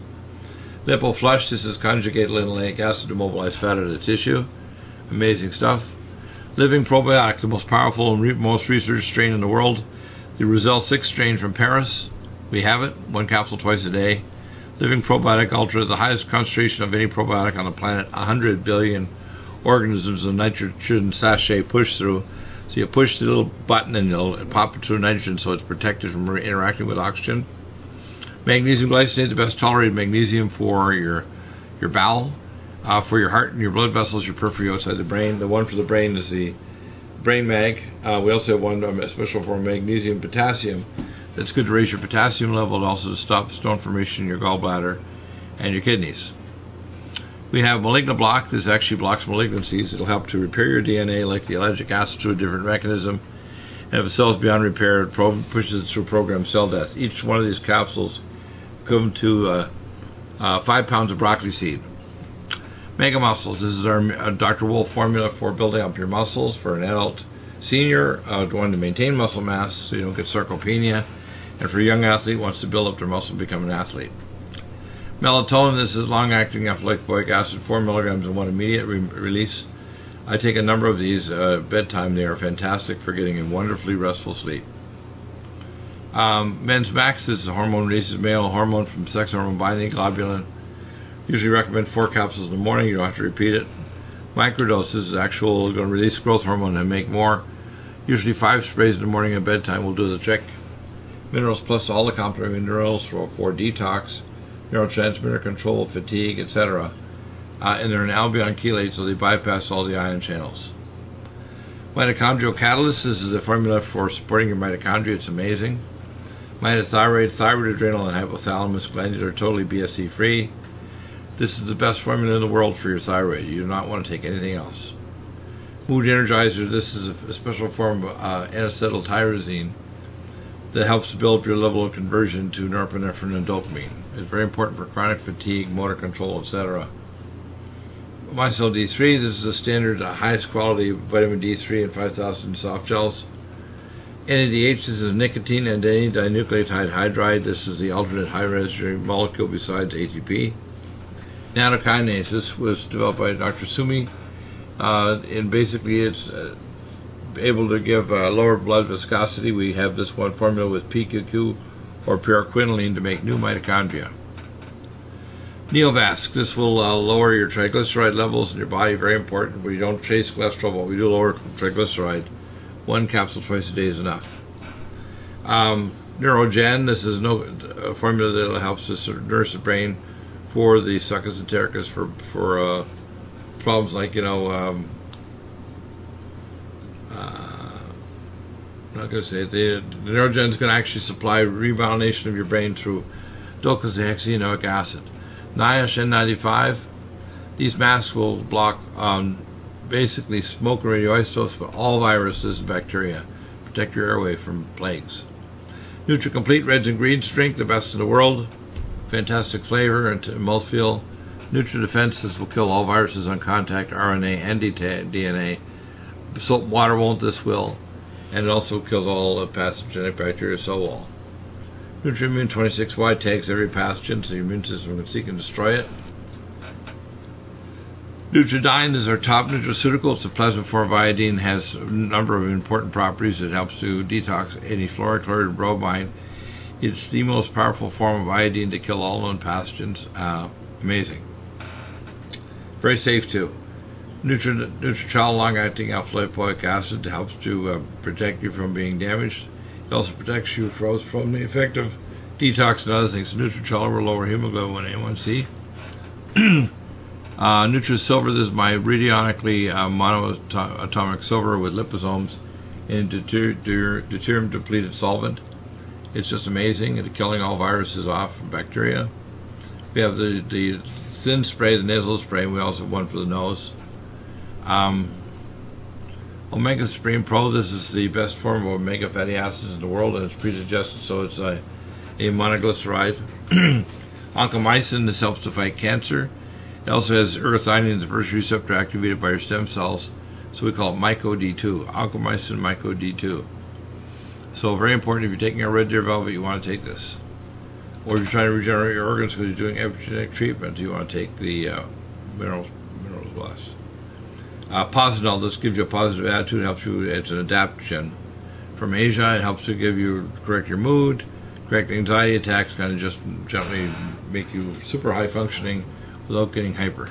Lipo Flush, this is conjugated linoleic acid to mobilize fat out of the tissue. Amazing stuff. Living Probiotic, the most powerful and re- most researched strain in the world. The Roselle six strain from Paris. We have it, one capsule twice a day. Living Probiotic Ultra, the highest concentration of any probiotic on the planet, one hundred billion organisms of nitrogen sachet push through. So you push the little button and it'll pop it through nitrogen so it's protected from re- interacting with oxygen. Magnesium glycinate, the best tolerated magnesium for your your bowel, uh, for your heart and your blood vessels, your periphery outside the brain. The one for the brain is the Brain Mag. Uh, we also have one um, special for magnesium potassium that's good to raise your potassium level and also to stop stone formation in your gallbladder and your kidneys. We have Maligna Block. This actually blocks malignancies. It'll help to repair your D N A like the allergic acid through a different mechanism. And if a cell's beyond repair, it pro- pushes it through programmed cell death. Each one of these capsules come to uh, uh, five pounds of broccoli seed. Mega Muscles. This is our uh, Doctor Wolf formula for building up your muscles for an adult senior, uh, one to maintain muscle mass so you don't get sarcopenia, and for a young athlete who wants to build up their muscle and become an athlete. Melatonin. This is long-acting alpha-lipoic acid, four milligrams in one immediate re- release. I take a number of these uh, at bedtime. They are fantastic for getting a wonderfully restful sleep. Um, Men's Max. This is a hormone releases male hormone from sex hormone binding globulin. Usually recommend four capsules in the morning. You don't have to repeat it. Microdose. This is actual going to release growth hormone and make more. Usually five sprays in the morning and bedtime will do the trick. Minerals Plus, all the complementary minerals for, for detox, neurotransmitter control, fatigue, et cetera. Uh, and they're an albion chelate, so they bypass all the ion channels. Mitochondrial Catalyst. This is a formula for supporting your mitochondria. It's amazing. Mitothyroid, thyroid, adrenal, and hypothalamus glandular, totally B S E free. This is the best formula in the world for your thyroid. You do not want to take anything else. Mood Energizer. This is a, a special form of uh, N-acetyltyrosine that helps build up your level of conversion to norepinephrine and dopamine. It's very important for chronic fatigue, motor control, et cetera. Mycel D three. This is a standard, uh, highest quality vitamin D three in five thousand soft gels. N A D H. This is nicotine and any dinucleotide hydride. This is the alternate high-resonance molecule besides A T P. Nanokinase. This was developed by Doctor Sumi, uh, and basically it's uh, able to give uh, lower blood viscosity. We have this one formula with P Q Q or pyroquinoline to make new mitochondria. Neovasc. This will uh, lower your triglyceride levels in your body. Very important. We don't chase cholesterol, but we do lower triglyceride. One capsule twice a day is enough. Um, Neurogen. This is no, a formula that helps us sort of nourish the brain for the succus entericus for for uh, problems like, you know, um, uh, I'm not going to say it. The, the Neurogen is going to actually supply remyelination of your brain through docosahexaenoic acid. NIOSH N ninety-five. These masks will block um, basically smoke and radioisotopes, but all viruses and bacteria. Protect your airway from plagues. NutriComplete Reds and Greens drink, the best in the world. Fantastic flavor and mouthfeel. NutriDefense. This will kill all viruses on contact, R N A and D N A. Soap and water won't. This will. And it also kills all the pathogenic bacteria, so will. NutriImmune twenty-six Y tags every pathogen so your immune system can seek and destroy it. Nutridyne is our top nutraceutical. It's a plasma form of iodine, has a number of important properties. It helps to detox any fluorochloride bromine. It's the most powerful form of iodine to kill all known pathogens. Uh, amazing. Very safe too. Nutri- Nutrichol long-acting alpha-lipoic acid helps to uh, protect you from being damaged. It also protects you from, from the effective detox and other things. Nutrichol will lower hemoglobin A one C. uh, Nutrisilver, this is my radionically uh, monoatomic silver with liposomes and deter- deter- deuterium-depleted solvent. It's just amazing at killing all viruses off from bacteria. We have the, the thin spray, the nasal spray, and we also have one for the nose. Um, Omega Supreme Pro, this is the best form of omega fatty acids in the world, and it's pre-digested, so it's a, a monoglyceride. Oncomycin, this helps to fight cancer. It also has erythionine, the first receptor activated by your stem cells, so we call it myco D two. Oncomycin myco D two. So very important, if you're taking a red deer velvet, you want to take this. Or if you're trying to regenerate your organs because you're doing epigenetic treatment, you want to take the uh, minerals, minerals blast. Uh, Posidol, this gives you a positive attitude, helps you, it's an adaptogen. From Asia, it helps to give you, correct your mood, correct anxiety attacks, kind of just gently make you super high functioning without getting hyper.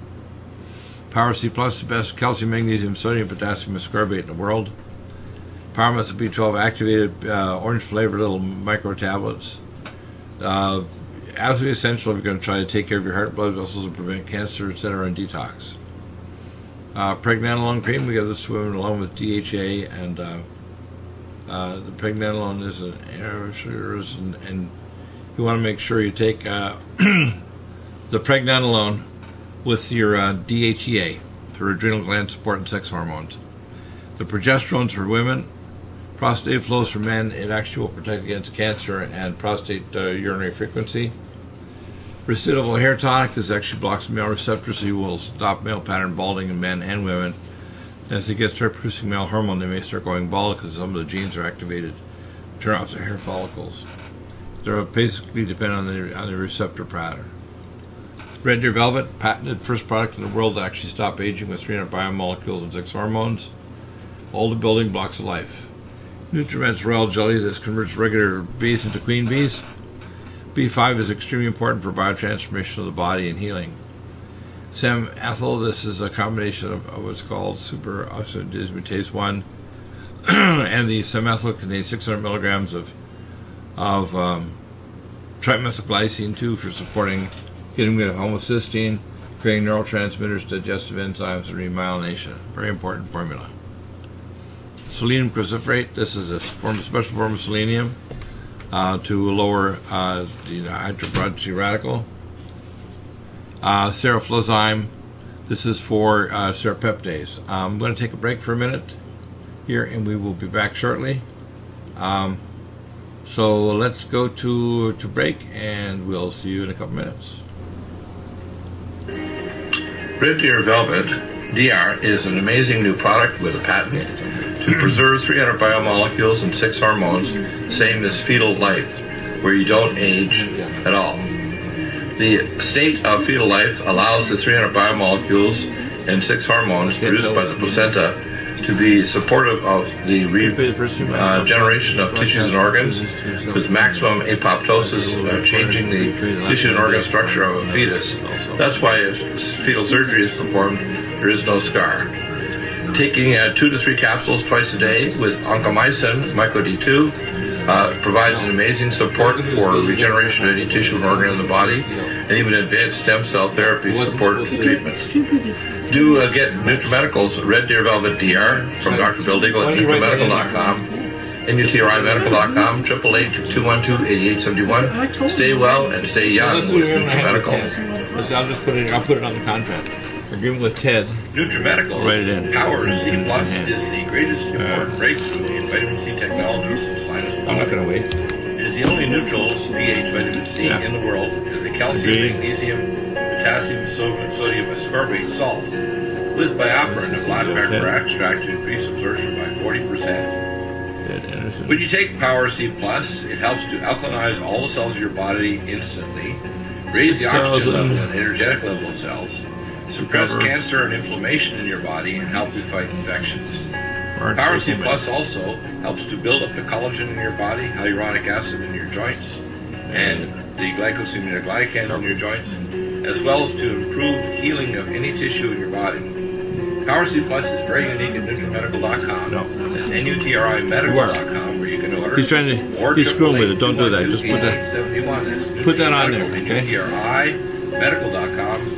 Power C Plus, the best calcium, magnesium, sodium, potassium ascorbate in the world. Power Methyl B twelve activated, uh, orange flavored little micro tablets. Uh, absolutely essential if you're going to try to take care of your heart, blood vessels, and prevent cancer, et cetera, and detox. Uh, Pregnenolone cream, we got this to women along with D H A, and uh, uh, the Pregnenolone is an and, and you want to make sure you take uh, the Pregnenolone with your uh, D H E A for adrenal gland support and sex hormones. The progesterone's for women, prostate flows for men. It actually will protect against cancer and prostate uh, urinary frequency. Recidival hair tonic, this actually blocks male receptors, so you will stop male pattern balding in men and women. As they get start producing male hormone, they may start going bald because some of the genes are activated to turn off their hair follicles. They're basically dependent on the on the receptor pattern. Red Deer Velvet, patented first product in the world to actually stop aging with three hundred biomolecules and six hormones. All the building blocks of life. Nutriments Royal Jelly, this converts regular bees into queen bees. B five is extremely important for biotransformation of the body and healing. Sam Ethyl, this is a combination of, of what's called super oxidismutase one, and the Samethyl contains six hundred milligrams of of um, trimethylglycine two for supporting getting rid of homocysteine, creating neurotransmitters, digestive enzymes, and remyelination. Very important formula. Selenium cruciferate, this is a form, a special form of selenium uh, to lower uh, the hydroxy radical. Uh, Seroflozyme, this is for uh, serapeptase. Um, I'm going to take a break for a minute here, and we will be back shortly. Um, so let's go to to break, and we'll see you in a couple minutes. Red Deer Velvet D R is an amazing new product with a patent to preserve three hundred biomolecules and six hormones, same as fetal life, where you don't age at all. The state of fetal life allows the three hundred biomolecules and six hormones produced by the placenta to be supportive of the regeneration uh, generation of tissues and organs with maximum apoptosis, uh, changing the tissue and organ structure of a fetus. That's why if fetal surgery is performed, there is no scar. Taking uh, two to three capsules twice a day with oncomycin, myco D two, uh, provides an amazing support for regeneration of any tissue and organ in the body, and even advanced stem cell therapy support treatment. Do uh, get NutriMedical's Red Deer Velvet D R from Doctor Bill Deagle at NutriMedical dot com, N U T R I Medical dot com, triple eight, two one two, eight eight seven one. Stay well and stay young with NutriMedical. I'll just put it. I'll put it on the contract. Agreement with Ted. NutriMedical Right Power C Plus is the greatest important breakthrough in vitamin C technology since Linus Pauling. I'm not going to wait. It is the only neutral pH vitamin C Yeah. in the world. It is a calcium, Agreed. magnesium, potassium, sodium, sodium ascorbate salt with bioperin, a black pepper extract to increase absorption by forty percent. Ed Anderson. When you take Power C Plus, it helps to alkalinize all the cells of your body instantly, raise the oxygen level and energetic level of cells, suppress Cover. cancer and inflammation in your body, and help you fight infections. Mark Power C Zuckerman. Plus also helps to build up the collagen in your body, hyaluronic acid in your joints, and the glycosaminoglycans in your joints, as well as to improve healing of any tissue in your body. Power C Plus is very unique at NutriMedical dot com. No. It's N U T R I medical dot com where you can order. He's trying to- or he's screwing with it. Don't do that. Just put that- eight seven one. That's put that on there, N okay? U T R I medical dot com.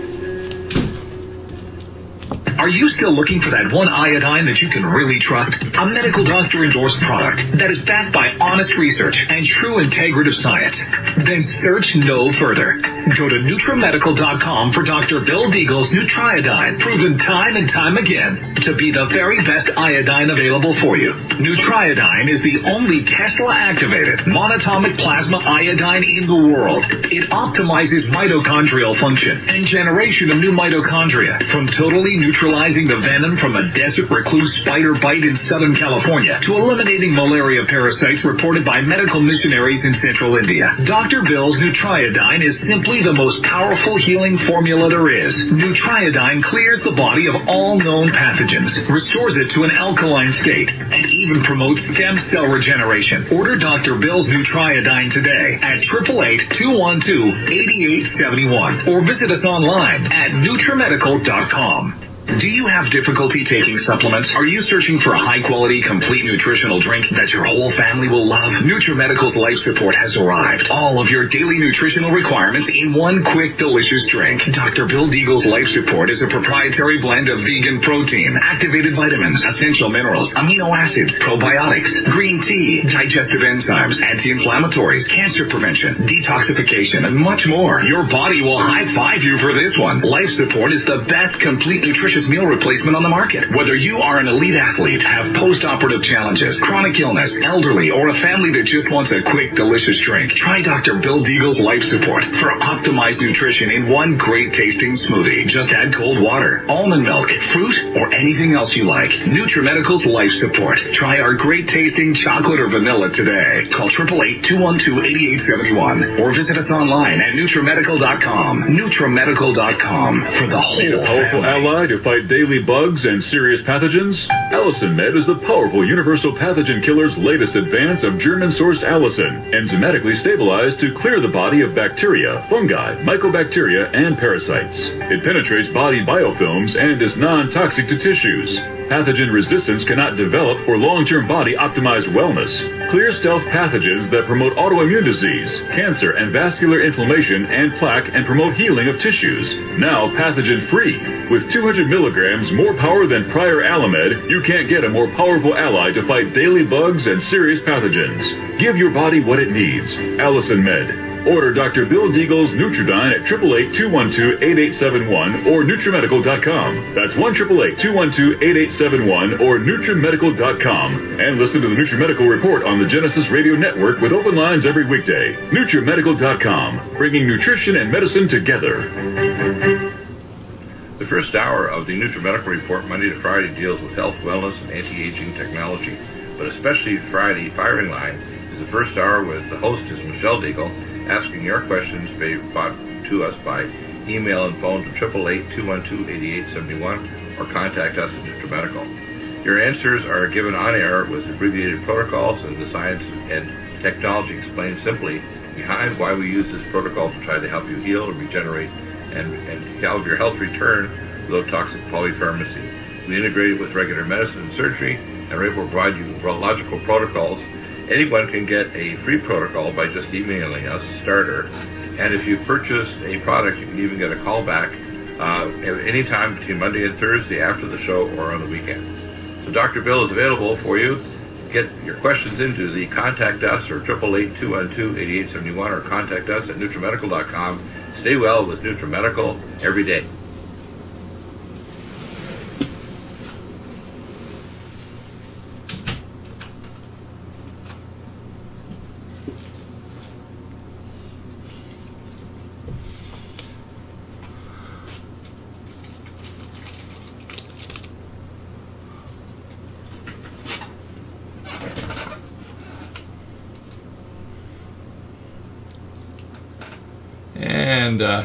Are you still looking for that one iodine that you can really trust? A medical doctor endorsed product that is backed by honest research and true integrative science? Then search no further. Go to NutriMedical dot com for Doctor Bill Deagle's Nutriodine, proven time and time again to be the very best iodine available for you. Nutriodine is the only Tesla-activated monatomic plasma iodine in the world. It optimizes mitochondrial function and generation of new mitochondria, from totally neutralizing the venom from a desert recluse spider bite in Southern California to eliminating malaria parasites reported by medical missionaries in central India. Doctor Bill's Nutriodine is simply the most powerful healing formula there is. Nutriodine clears the body of all known pathogens, restores it to an alkaline state, and even promotes stem cell regeneration. Order Doctor Bill's Nutriodine today at eight eight eight, two one two, eight eight seven one or visit us online at NutriMedical dot com. Do you have difficulty taking supplements? Are you searching for a high-quality, complete nutritional drink that your whole family will love? NutriMedical's Life Support has arrived. All of your daily nutritional requirements in one quick, delicious drink. Doctor Bill Deagle's Life Support is a proprietary blend of vegan protein, activated vitamins, essential minerals, amino acids, probiotics, green tea, digestive enzymes, anti-inflammatories, cancer prevention, detoxification, and much more. Your body will high-five you for this one. Life Support is the best complete nutritious meal replacement on the market. Whether you are an elite athlete, have post-operative challenges, chronic illness, elderly, or a family that just wants a quick, delicious drink, try Doctor Bill Deagle's Life Support for optimized nutrition in one great tasting smoothie. Just add cold water, almond milk, fruit, or anything else you like. NutriMedical's Life Support. Try our great tasting chocolate or vanilla today. Call eight eight eight, two one two, eight eight seven one or visit us online at NutriMedical dot com. NutriMedical dot com for the whole Need a powerful family. ally to fight daily bugs and serious pathogens? Allison Med is the powerful universal pathogen killer's latest advance of German-sourced allicin, enzymatically stabilized to clear the body of bacteria, fungi, mycobacteria, and parasites. It penetrates body biofilms and is non-toxic to tissues. Pathogen resistance cannot develop for long-term body-optimized wellness. Clear stealth pathogens that promote autoimmune disease, cancer, and vascular inflammation and plaque and promote healing of tissues. Now pathogen-free. With two hundred milligrams more power than prior Alamed, you can't get a more powerful ally to fight daily bugs and serious pathogens. Give your body what it needs. Allison Med. Order Doctor Bill Deagle's Nutriodine at eight eight eight, two one two, eight eight seven one or NutriMedical dot com. That's one eight eight eight, two one two, eight eight seven one or NutriMedical dot com. And listen to the NutriMedical Report on the Genesis Radio Network with open lines every weekday. NutriMedical dot com, bringing nutrition and medicine together. The first hour of the NutriMedical Report, Monday to Friday, deals with health, wellness, and anti-aging technology. But especially Friday, Firing Line, is the first hour with the host is Michelle Deagle, asking your questions brought to us by email and phone to eight eight eight, two one two, eight eight seven one or contact us at NutriMedical. Your answers are given on air with abbreviated protocols and the science and technology explained simply behind why we use this protocol to try to help you heal and regenerate and, and have your health return without toxic polypharmacy. We integrate it with regular medicine and surgery and are able to provide you logical protocols. Anyone can get a free protocol by just emailing us, starter, and if you purchased a product, you can even get a call back uh, at any time between Monday and Thursday after the show or on the weekend. So Doctor Bill is available for you. Get your questions into the contact us or eight eight eight, two one two, eight eight seven one or contact us at NutriMedical dot com. Stay well with NutriMedical every day. And uh,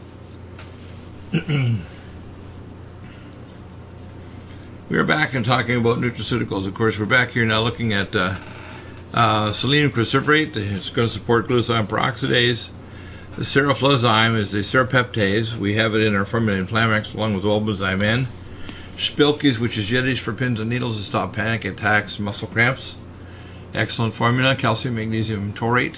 we're back and talking about nutraceuticals. Of course, we're back here now looking at uh, uh, selenium cruciferate. It's going to support glutathione peroxidase. The seroflozyme is a serapeptase. We have it in our formula Inflamex along with Olbenzyme N. Spilkes, which is Yiddish for pins and needles to stop panic attacks, muscle cramps. Excellent formula. Calcium, magnesium taurate.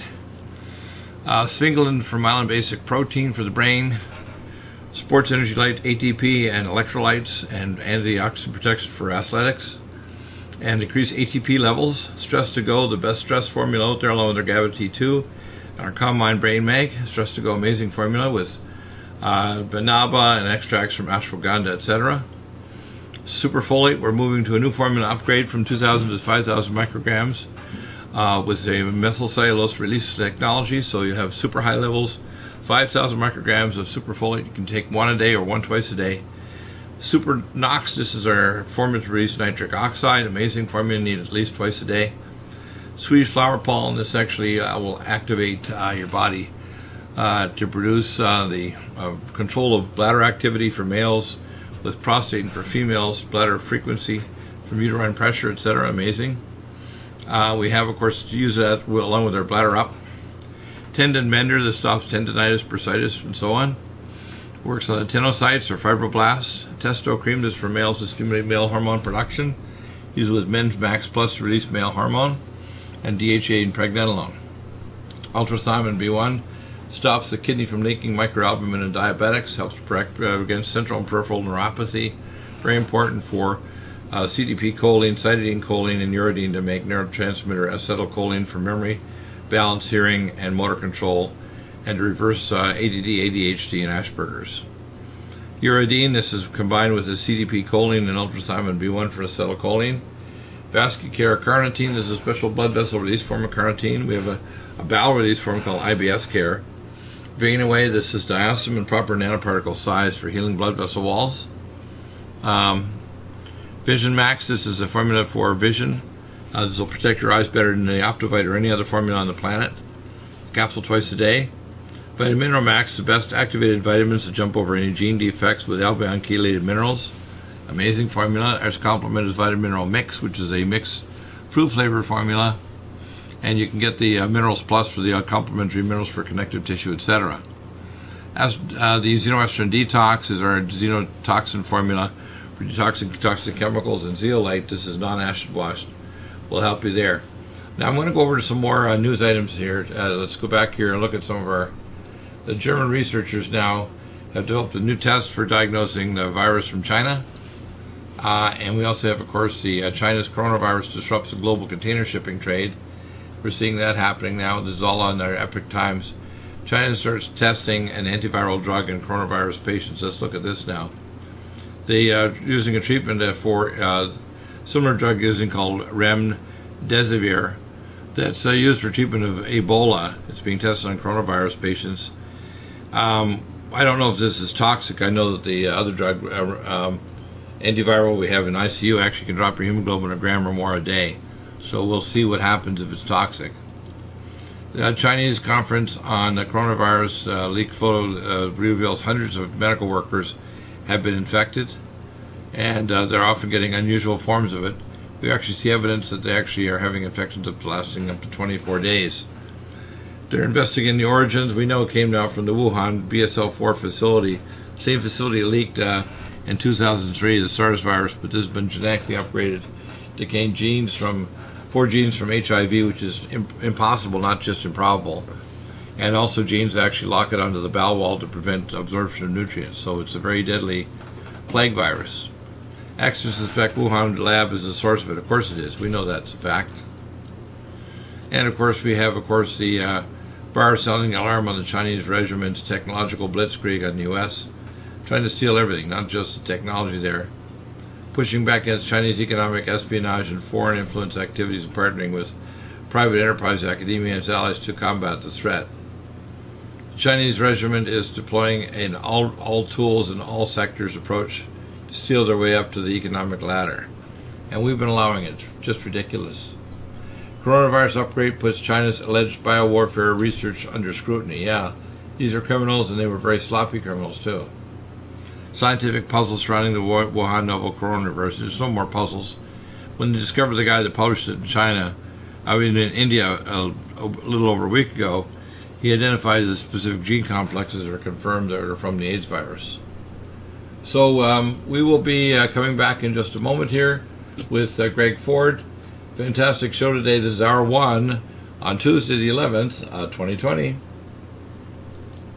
Uh, Sphingolin for myelin basic protein for the brain. Sports Energy Light, A T P and electrolytes and antioxidant protection for athletics. And increase A T P levels. Stress to Go, the best stress formula out there along with our GABA T two. Our Calm Mind Brain Mag, Stress to Go, amazing formula with uh, Banaba and extracts from ashwagandha, et cetera. Superfolate, we're moving to a new formula upgrade from two thousand to five thousand micrograms uh, with a methylcellulose release technology. So you have super high levels, five thousand micrograms of superfolate. You can take one a day or one twice a day. Super Nox, this is our formula to release nitric oxide, amazing formula, needed at least twice a day. Swedish flower pollen, this actually uh, will activate uh, your body uh, to produce uh, the uh, control of bladder activity for males, with prostate and for females, bladder frequency, from uterine pressure, et cetera. Amazing. Uh, we have, of course, to use that along with our bladder up. Tendon mender, this stops tendonitis, bursitis, and so on. Works on the tenocytes or fibroblasts. Testo cream, this is for males to stimulate male hormone production. Used with Men's Max Plus to release male hormone. And D H A and pregnenolone. Ultrathymine B one stops the kidney from leaking microalbumin in diabetics, helps protect uh, against central and peripheral neuropathy. Very important for uh, C D P choline, cytidine choline, and uridine to make neurotransmitter acetylcholine for memory, balance, hearing, and motor control, and to reverse uh, A D D, A D H D, and Asperger's. Uridine, this is combined with the C D P choline and ultrathymine B one for acetylcholine. Vascular carnitine is a special blood vessel release form of carnitine. We have a, a bowel release form called I B S Care. Vein Away, this is diastome and proper nanoparticle size for healing blood vessel walls. Um, Vision Max, this is a formula for vision. Uh, this will protect your eyes better than the Optivite or any other formula on the planet. Capsule twice a day. Vitamin Mineral Max, the best activated vitamins to jump over any gene defects with albion chelated minerals. Amazing formula. As complement is Vitamin Mineral Mix, which is a mixed fruit flavor formula. And you can get the uh, Minerals Plus for the uh, complementary minerals for connective tissue, et cetera. As uh, the Xenoestrin Detox is our xenotoxin formula for detoxing toxic chemicals, and Zeolite, this is non-acid washed, will help you there. Now I'm going to go over to some more uh, news items here. Uh, let's go back here and look at some of our. The German researchers now have developed a new test for diagnosing the virus from China. Uh, and we also have, of course, the uh, China's coronavirus disrupts the global container shipping trade. We're seeing that happening now. This is all on their Epic Times. China starts testing an antiviral drug in coronavirus patients. Let's look at this now. They uh, using a treatment uh, for uh, similar drug using called remdesivir that's uh, used for treatment of Ebola. It's being tested on coronavirus patients. Um, I don't know if this is toxic. I know that the uh, other drug, uh, um, antiviral we have in I C U, actually can drop your hemoglobin a gram or more a day. So we'll see what happens if it's toxic. The Chinese conference on the coronavirus uh, leaked photo uh, reveals hundreds of medical workers have been infected, and uh, they're often getting unusual forms of it. We actually see evidence that they actually are having infections lasting up to twenty-four days. They're investigating the origins. We know it came down from the Wuhan B S L four facility. Same facility leaked uh, in two thousand three, the SARS virus, but this has been genetically upgraded to gain genes from four genes from H I V, which is imp- impossible, not just improbable, and also genes that actually lock it onto the bowel wall to prevent absorption of nutrients. So it's a very deadly plague virus. Experts suspect Wuhan lab is the source of it. Of course it is. We know that's a fact. And of course we have, of course, the uh, bar sounding alarm on the Chinese regiment's technological blitzkrieg on the U S, trying to steal everything, not just the technology there. Pushing back against Chinese economic espionage and foreign influence activities and partnering with private enterprise, academia, and its allies to combat the threat. The Chinese regiment is deploying an all, all tools and all sectors approach to steal their way up to the economic ladder. And we've been allowing it. It's just ridiculous. Coronavirus upgrade puts China's alleged biowarfare research under scrutiny. Yeah, These are criminals, and they were very sloppy criminals, too. Scientific puzzles surrounding the Wuhan novel coronavirus. There's no more puzzles. When they discovered the guy that published it in China, I mean in India a, a little over a week ago, he identified the specific gene complexes that are confirmed that are from the AIDS virus. So um, we will be uh, coming back in just a moment here with uh, Greg Ford. Fantastic show today. This is hour one on Tuesday the eleventh, uh, twenty twenty.